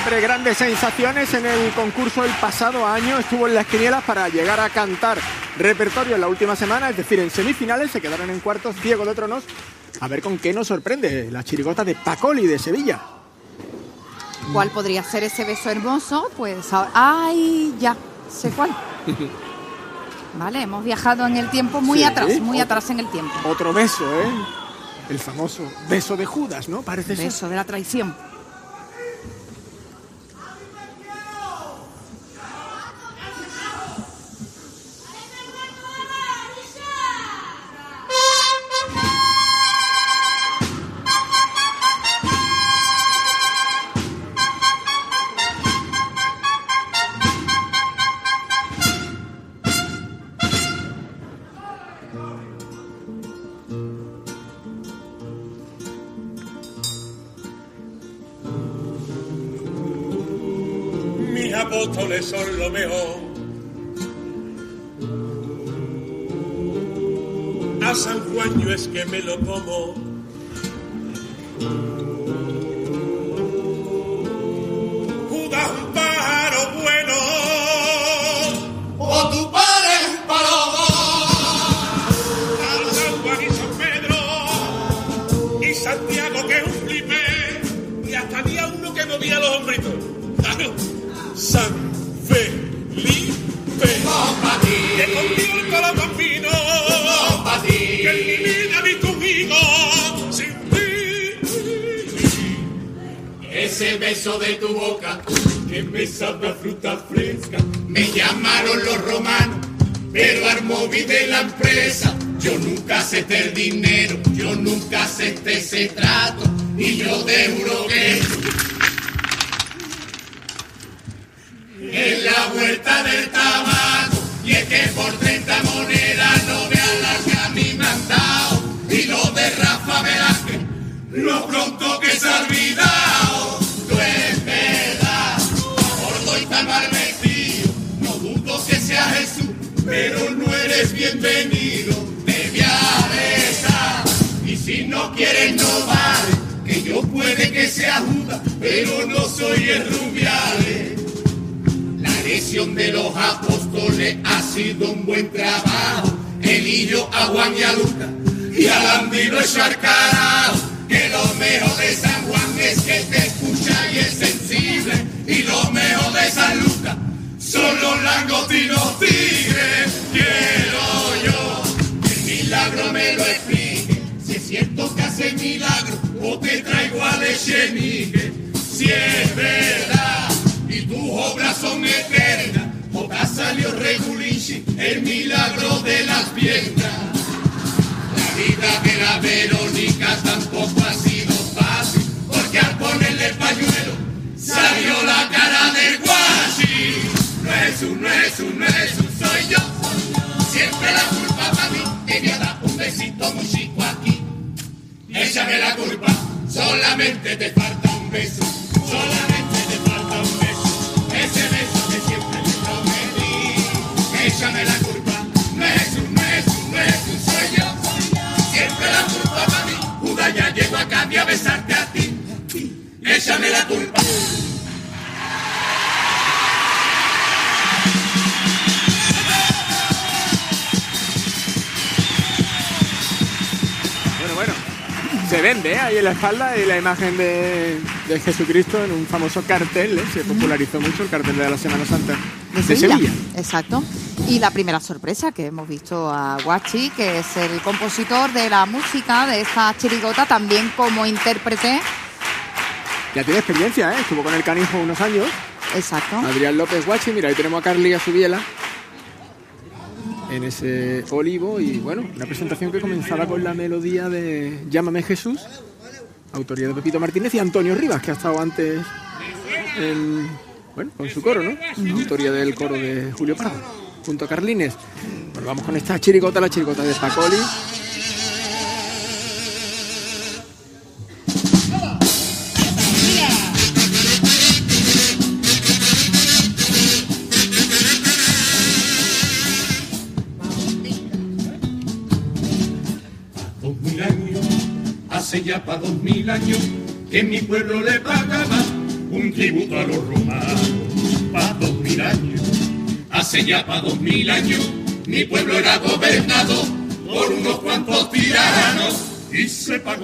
siempre grandes sensaciones en el concurso el pasado año. Estuvo en las quinielas para llegar a cantar repertorio en la última semana, es decir, en semifinales. Se quedaron en cuartos Ciego de Tronos. A ver con qué nos sorprende la chirigota de Pacoli de Sevilla. ¿Cuál podría ser ese beso hermoso? Pues, ¡ay! Ya sé cuál. Vale, hemos viajado en el tiempo muy atrás en el tiempo. Otro beso, ¿eh? El famoso beso de Judas, ¿no? Parece ser. Beso de la traición. Apóstoles son lo mejor. A San Juan yo es que me lo como. Judas un pájaro bueno, o tu padre es un palomo. A San Juan y San Pedro y Santiago que es un flipe, y hasta había uno que movía los hombritos. Claro. San Felipe, que contigo el colocambino, que en mi vida vi conmigo sin ti. Ese beso de tu boca que me sabe a fruta fresca. Me llamaron los romanos, pero al móvil de la empresa. Yo nunca acepté el dinero, yo nunca acepté ese trato, y yo te juro que en la vuelta del tabaco, y es que por 30 monedas no vean las que a mí me han dado, y lo de Rafa Velázquez, lo pronto que se ha olvidado. Tú es verdad, gordo y tan mal vestido, no dudo que sea Jesús, pero no eres bienvenido. Te voy a besar, y si no quieres no vale, que yo puede que sea Judas, pero no soy el Rubiales. La lesión de los apóstoles ha sido un buen trabajo. Elillo a Juan y a Lucas, y al Andino hecho al carajo. Que lo mejor de San Juan es que te escucha y es sensible, y lo mejor de San Lucas son los langostinos tigres. Quiero yo que el milagro me lo explique, si es cierto que hace milagro, o te traigo a Echenique. Si es verdad y tus obras son eternas, Jota salió regulinchi, el milagro de las piernas. La vida de la Verónica tampoco ha sido fácil, porque al ponerle el pañuelo salió la cara del guachi. No es un, soy yo. Siempre la culpa para mí, te voy a dar un besito muy chico aquí. Échame la culpa, solamente te falta un beso, solamente te falta un beso. Ese beso que siempre te prometí. Échame la culpa, no es un, soy yo. Siempre la culpa para mí, Judas ya llego a cambio a besarte a ti. Échame la culpa. Bueno, se vende ahí en la espalda y la imagen de Jesucristo en un famoso cartel, se popularizó mucho el cartel de la Semana Santa de Sevilla. Exacto. Y la primera sorpresa que hemos visto a Guachi, que es el compositor de la música de esta chirigota, también como intérprete. Ya tiene experiencia, estuvo con el Canijo unos años. Exacto. Adrián López Guachi, mira, ahí tenemos a Carly Asubiela en ese olivo, y bueno, una presentación que comenzaba con la melodía de Llámame Jesús, autoría de Pepito Martínez y Antonio Rivas, que ha estado antes con su coro, ¿no? Autoría del coro de Julio Prado, junto a Carlines. Bueno, vamos con esta chirigota, la chirigota de Pacoli. Hace ya pa' 2000 años que mi pueblo le pagaba un tributo a los romanos, pa' 2000 años. Hace ya pa' 2000 años, mi pueblo era gobernado por unos cuantos tiranos y se pagó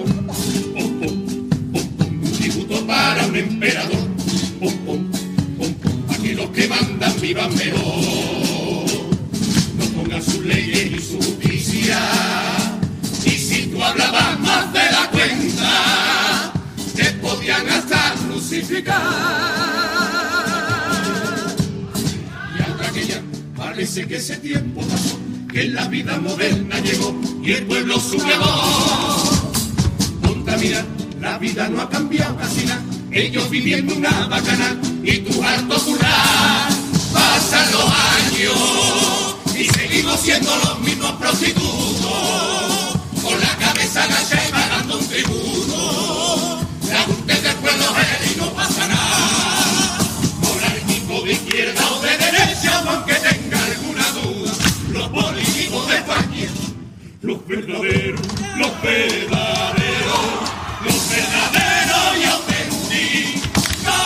un tributo para un emperador, para que los que mandan vivan mejor, no pongan sus leyes ni su justicia, y si tú hablabas más de la cuenta, te podían hasta crucificar. Y ahora que ya parece que ese tiempo pasó, que la vida moderna llegó y el pueblo subió. Ponte a mirar, la vida no ha cambiado casi nada, ellos viviendo una bacana y tú harto currar. Pasan los años y seguimos siendo los mismos prostitutos, con la cabeza agachada y pagando un tributo. La gente del pueblo es y no pasa nada, monárquico de izquierda o de derecha, aunque tenga alguna duda, los políticos de España, los verdaderos y auténticos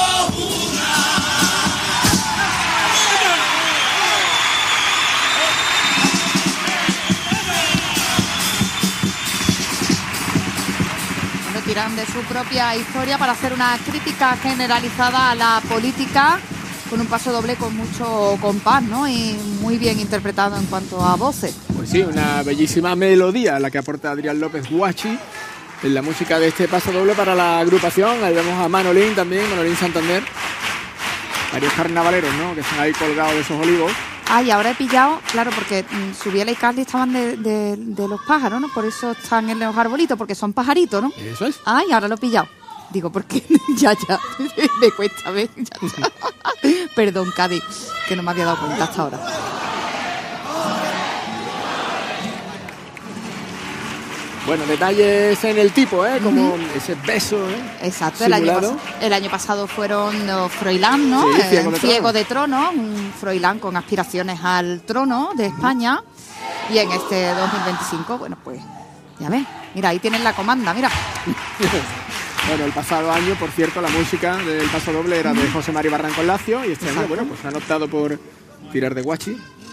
Bueno, tiran de su propia historia para hacer una crítica generalizada a la política, con un paso doble con mucho compás, ¿no? Y muy bien interpretado en cuanto a voces. Pues sí, una bellísima melodía la que aporta Adrián López Guachi en la música de este paso doble para la agrupación. Ahí vemos a Manolín también, Manolín Santander. Varios carnavaleros, ¿no?, que están ahí colgados de esos olivos. Y ahora he pillado, claro, porque Subiela y Carly estaban de los pájaros, ¿no? Por eso están en los arbolitos, porque son pajaritos, ¿no? Eso es. Y ahora lo he pillado. Digo, porque ya, me cuesta, ¿ves? Ya. Perdón, Cádiz, que no me había dado cuenta hasta ahora. Bueno, detalles en el tipo, como ese beso, Exacto, simulado. el año pasado fueron los Froilán, ¿no? Sí, Ciego de Trono, un Froilán con aspiraciones al trono de España. Y en este 2025, bueno, pues, ya ves, mira, ahí tienen la comanda, mira. Bueno, el pasado año, por cierto, la música del paso doble era de José Mari Barranco Lacio, y este año, bueno, pues han optado por tirar de Guachi.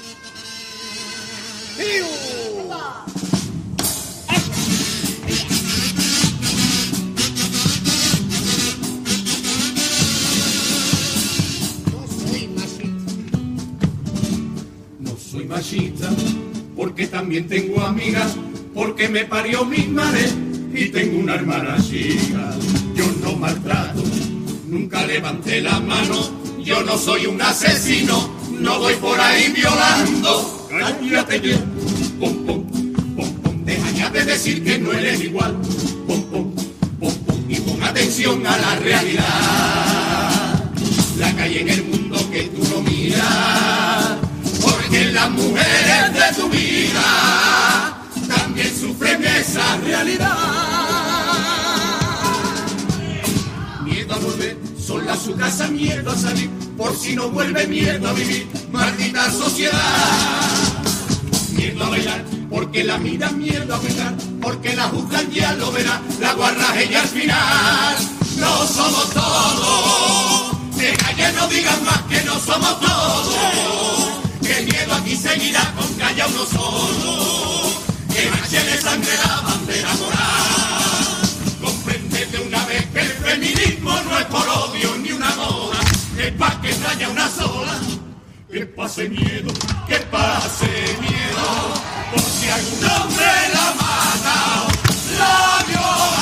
Soy machista, porque también tengo amigas, porque me parió mi madre y tengo una hermana chica. Yo no maltrato, nunca levanté la mano, yo no soy un asesino, no voy por ahí violando. Cállate ya, deja ya de decir que no eres igual, y pon atención a la realidad. La calle en el mundo que tú no miras, porque las mujeres de tu vida también sufren esa realidad. Miedo a volver sola a su casa, miedo a salir, por si no vuelve, miedo a vivir, maldita sociedad. Miedo a bailar, porque la miran, miedo a pegar, porque la juzgan, ya lo verá, la guarraje y al final no somos todos. De calle no digan más que no somos todos. Que el miedo aquí seguirá con calla uno solo. Que manche de sangre la bandera moral. Compréndete una vez que el feminismo no es por odio ni una moda, es pa' que haya una sola. Que pase miedo, por si algún hombre la mata, la viola.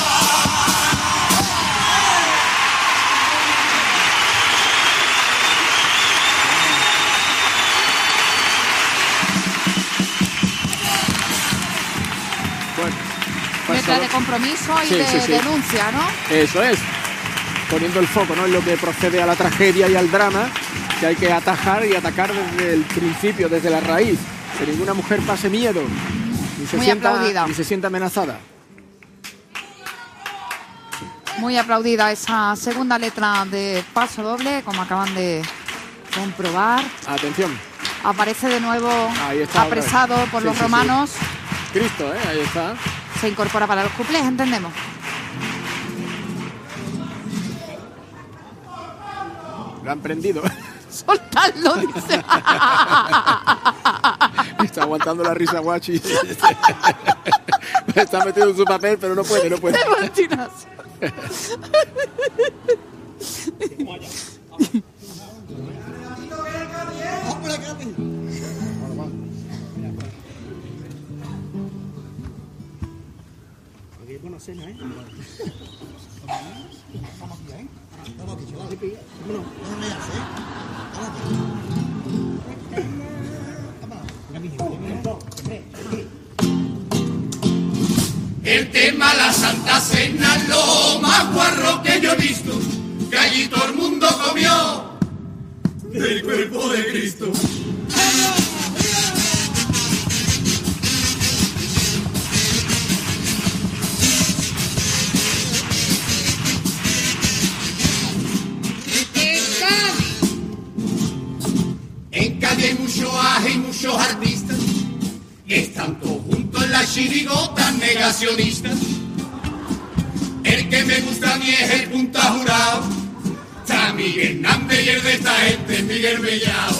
Letra de compromiso y de denuncia, ¿no? Eso es, poniendo el foco, ¿no?, en lo que procede a la tragedia y al drama, que hay que atajar y atacar desde el principio, desde la raíz. Que ninguna mujer pase miedo, ni se sienta amenazada. Muy aplaudida esa segunda letra de Paso Doble, como acaban de comprobar. Atención. Aparece de nuevo está, apresado por los romanos. Cristo, ahí está. Se incorpora para los cuplés, entendemos. Lo han prendido. Soltarlo, dice. Está aguantando la risa, Guachi. Está metido en su papel, pero no puede. De Martinazo. Buena cena, ¿eh? Vamos aquí, ¿eh? Vamos aquí, chaval. Vámonos, no me hagas, ¿eh? El tema la Santa Cena, lo más guarro que yo he visto, que allí todo el mundo comió del cuerpo de Cristo. En Cádiz hay mucho aje y muchos artistas, están todos juntos en la chirigota negacionistas. El que me gusta a mí es el punta jurado, está Miguel Hernández y el de esta gente, Miguel Mellao.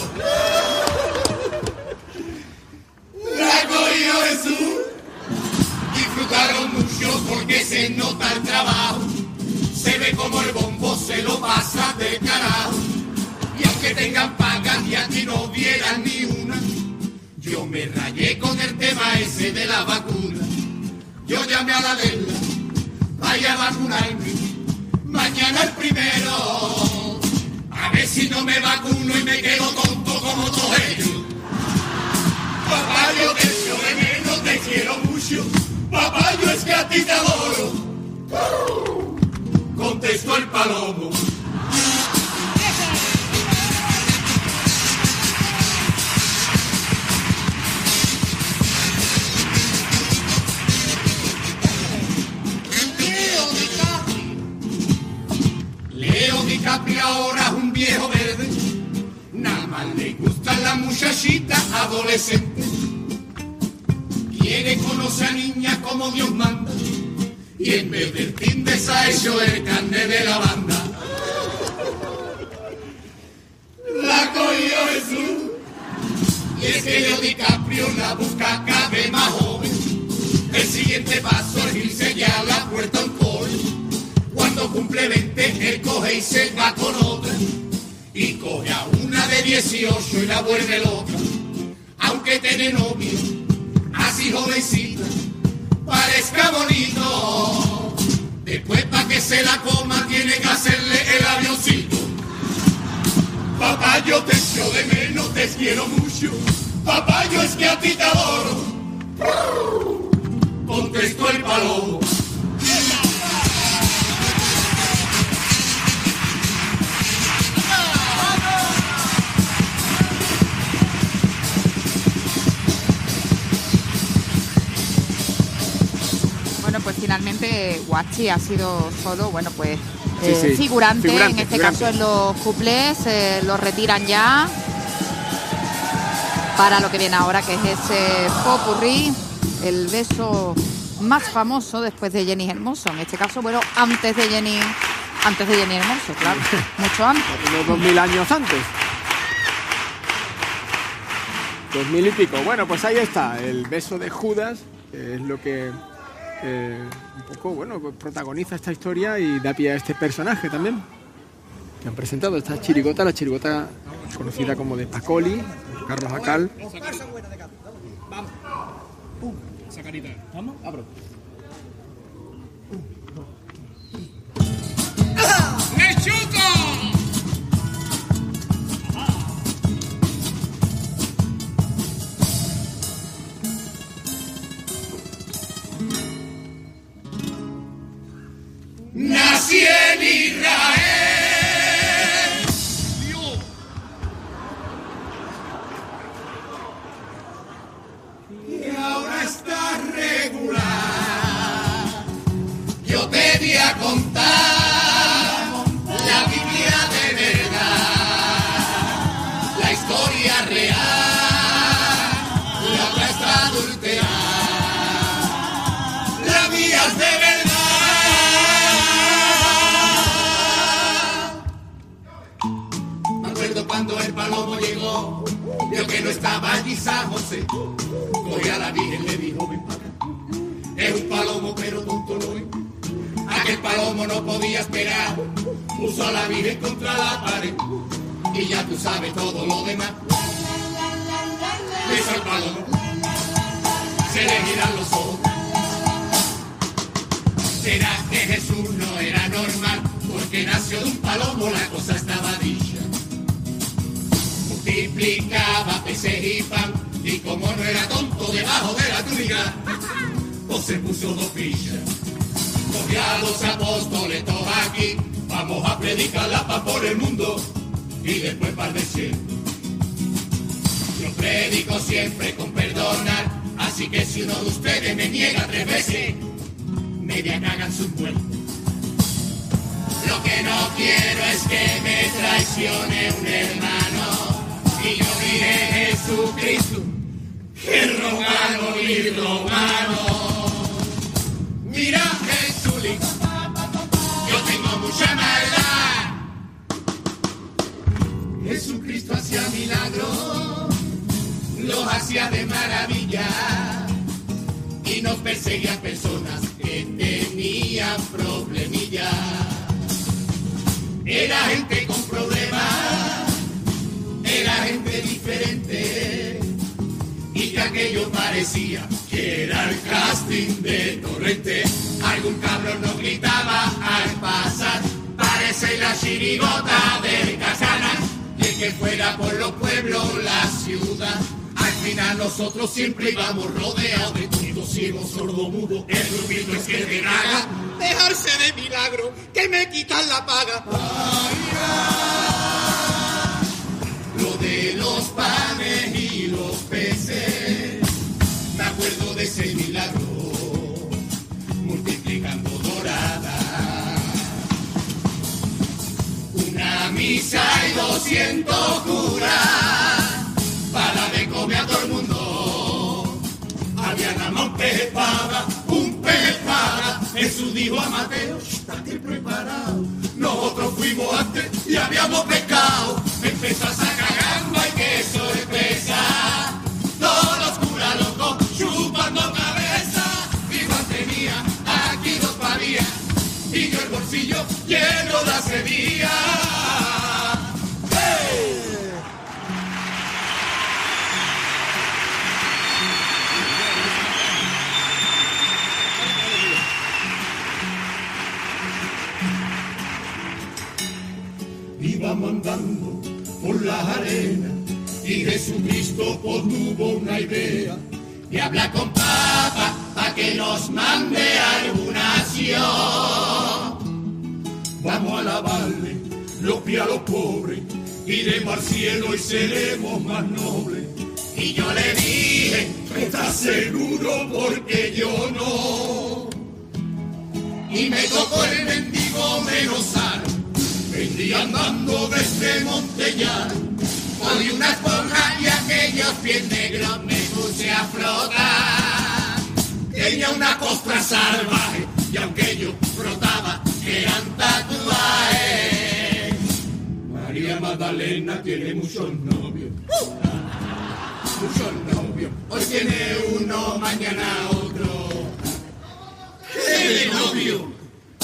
La cogió Jesús, disfrutaron mucho porque se nota el trabajo, se ve como el bombo se lo pasa de carajo. Y aunque tengan pagas y aquí no vieran ni una, yo me rayé con el tema ese de la vacuna. Yo llamé a la Lela, vaya a vacunarme, mañana el primero, a ver si no me vacuno y me quedo tonto como todos ellos. Papá, yo te echo de menos, te quiero mucho, papá, yo es que a ti te adoro, contestó el palomo. Leo DiCaprio ahora es un viejo verde, nada más le gustan las muchachitas adolescentes. Quiere conocer a niñas como Dios manda, y en vez del Tinder se ha hecho el carnet de la banda. La cogió Jesús, y es que Leo DiCaprio la busca cada vez más joven. El siguiente paso es irse ya a la puerta en col. Cuando cumple 20, él coge y se va con otra. Y coge a una de 18 y la vuelve loca. Aunque tiene novio, así jovencita, parezca bonito. Después pa' que se la coma tiene que hacerle el avioncito. Papá, yo te echo de menos, te quiero mucho. Papá, yo es que a ti te adoro. Contestó el palomo. Pues finalmente Guachi ha sido solo, bueno, pues sí. figurante, en este caso en los cuplés, los retiran ya para lo que viene ahora, que es ese popurrí, el beso más famoso después de Jenny Hermoso, en este caso, bueno, antes de Jenny Hermoso, claro, mucho antes. Unos 2000 años antes. 2000 y pico. Bueno, pues ahí está, el beso de Judas, que es lo que un poco, bueno, pues protagoniza esta historia y da pie a este personaje también que han presentado, esta chirigota, la chirigota conocida como de Pacoli, Carlos Acal. Vamos. Esa carita. Vamos. Abro. ¡Lechuco! Nací en Israel. Dios. Y ahora está regular. Yo acuerdo cuando el palomo llegó, vio que no estaba allí San José. Cogió a la Virgen, le dijo, ven para acá. Es un palomo, pero tonto no es. Aquel palomo no podía esperar. Puso a la Virgen contra la pared. Y ya tú sabes todo lo demás. Besó al palomo. Se le giran los ojos. ¿Será que Jesús no era normal? Porque nació de un palomo, la cosa estaba dicha. Multiplicaba peces y pan. Y como no era tonto debajo de la túnica, pues se puso 2 fichas. Cogió a los apóstoles todos aquí. Vamos a predicar la paz por el mundo. Y después para el desierto. Yo predico siempre con perdonar. Así que si uno de ustedes me niega 3 veces, media cagan sus muertos. Lo que no quiero es que me traicione un hermano. Y yo diré Jesucristo, que romano y romano. Mira Jesulín, yo tengo mucha maldad. Jesucristo hacía milagros, los hacía de maravilla. Y nos perseguían personas que tenían problemillas. Era gente con problemas, era gente diferente. Y que aquello parecía que era el casting de Torrente. Algún cabrón nos gritaba al pasar, parece la chirigota del Casanas. Y el que fuera por los pueblos, la ciudad, al final nosotros siempre íbamos rodeados de todos ciegos, sordomudos. El grupito es que te caga dejarse de milagro, que me quitan la paga. Ay, lo de los panes y los peces, me acuerdo de ese milagro, multiplicando dorada. Una misa y 200 curas, para de comer a todo el mundo. Había nada más un pez espada, un pez espada. Jesús dijo a Mateo, estate preparado. Nosotros fuimos antes y habíamos pescado. Empezó a sacar gamba y queso espesa. Todos los curas locos chupando cabeza. Y Juan tenía aquí 2 parías y yo el bolsillo lleno de acedía. Íbamos andando por las arenas y Jesucristo pues tuvo una idea de hablar con Papa para que nos mande alguna acción. Vamos a lavarle los pies a los pobres, iremos al cielo y seremos más nobles. Y yo le dije, ¿estás seguro? Porque yo no. Y me tocó el mendigo menos sano. Vendría andando desde Montellano, cogí una esponja y aquellos pies negros me puse a frotar. Tenía una costra salvaje y aunque yo frotaba eran tatuajes. María Magdalena tiene muchos novios, muchos novios. Hoy tiene uno, mañana otro. ¿Qué de novio?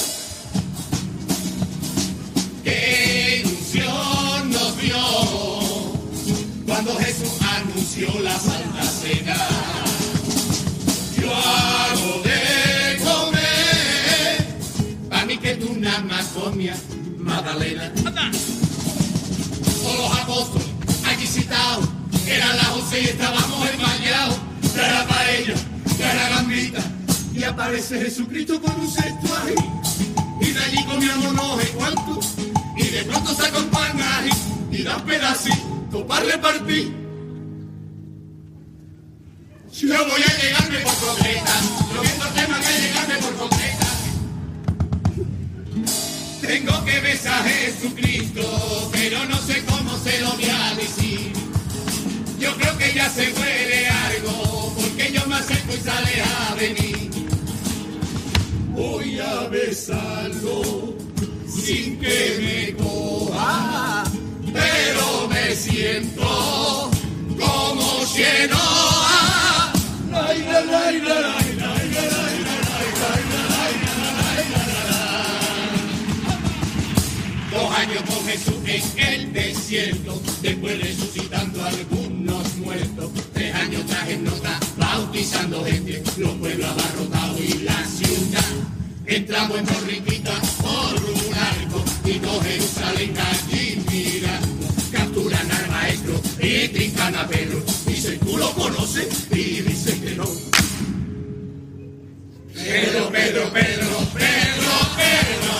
¡Qué ilusión nos dio cuando Jesús anunció la Santa Cena! Yo hago de comer, pa' mí que tú nada más comías, Magdalena. Todos los apóstoles aquí citados, eran las 11 y estábamos enmayados. Cara paella, cara gambita, y aparece Jesucristo con un cesto ahí. Y de allí comíamos no sé cuánto. Y de pronto saca un pan ahí y da un pedacito para repartir. Yo voy a llegarme por concreta, yo viendo el tema voy a llegarme por concreta. Tengo que besar a Jesucristo, pero no sé cómo se lo voy a decir. Yo creo que ya se huele algo, porque yo me acerco y sale a venir. Voy a besarlo sin que me coja, pero te siento como lleno. 2 años con Jesús en el desierto, después resucitando a algunos muertos. 3 años traje nota, bautizando gente, los pueblos abarrotados y la ciudad. Entramos en Borriquita por un arco y todo Jerusalén allí mirando. Capturan al maestro y trincan a Pedro. Dicen, ¿tú lo conoces? Y dicen que no. Pedro, Pedro, Pedro, Pedro, Pedro.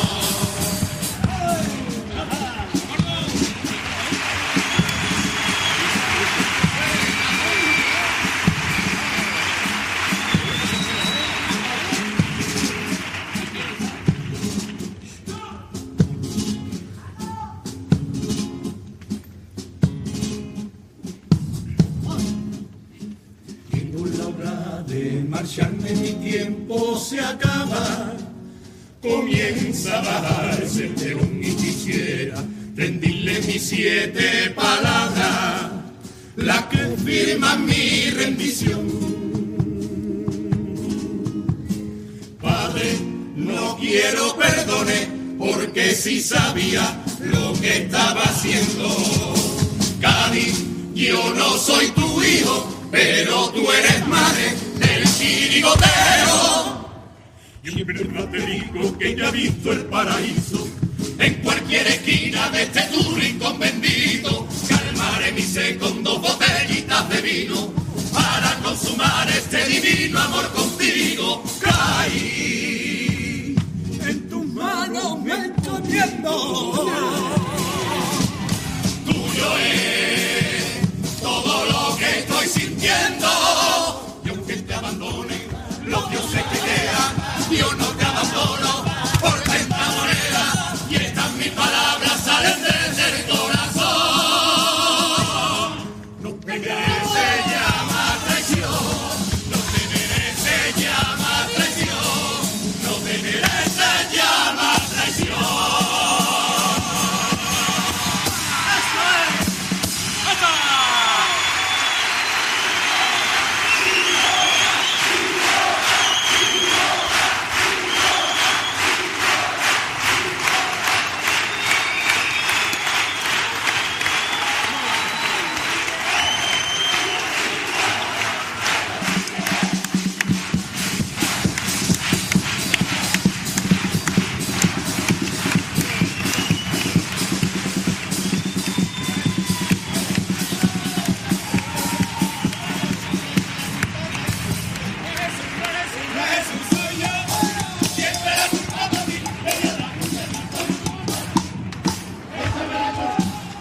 Marcharme, mi tiempo se acaba, comienza a bajarse el telón y quisiera rendirle mis 7 palabras, las que firman mi rendición. Padre, no quiero perdones, porque si sabía lo que estaba haciendo. Cádiz, yo no soy tu hijo, pero tú eres madre del chirigotero. Y en verdad te digo que ya he visto el paraíso en cualquier esquina de este tu rincón bendito. Calmaré mi sed con 2 botellitas de vino para consumar este divino amor contigo. Caí en tus manos, me estoy viendo. Tuyo es todo lo que estoy sintiendo. Y aunque te abandone, los dioses que quedan, yo no te abandono por 30 monedas. Y estas mis palabras salen desde el corazón. No te merece llama traición, no te merece llama traición, no te merece llama traición.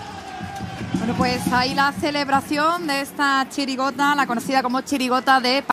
Bueno, pues ahí la celebración de esta chirigota, la conocida como chirigota de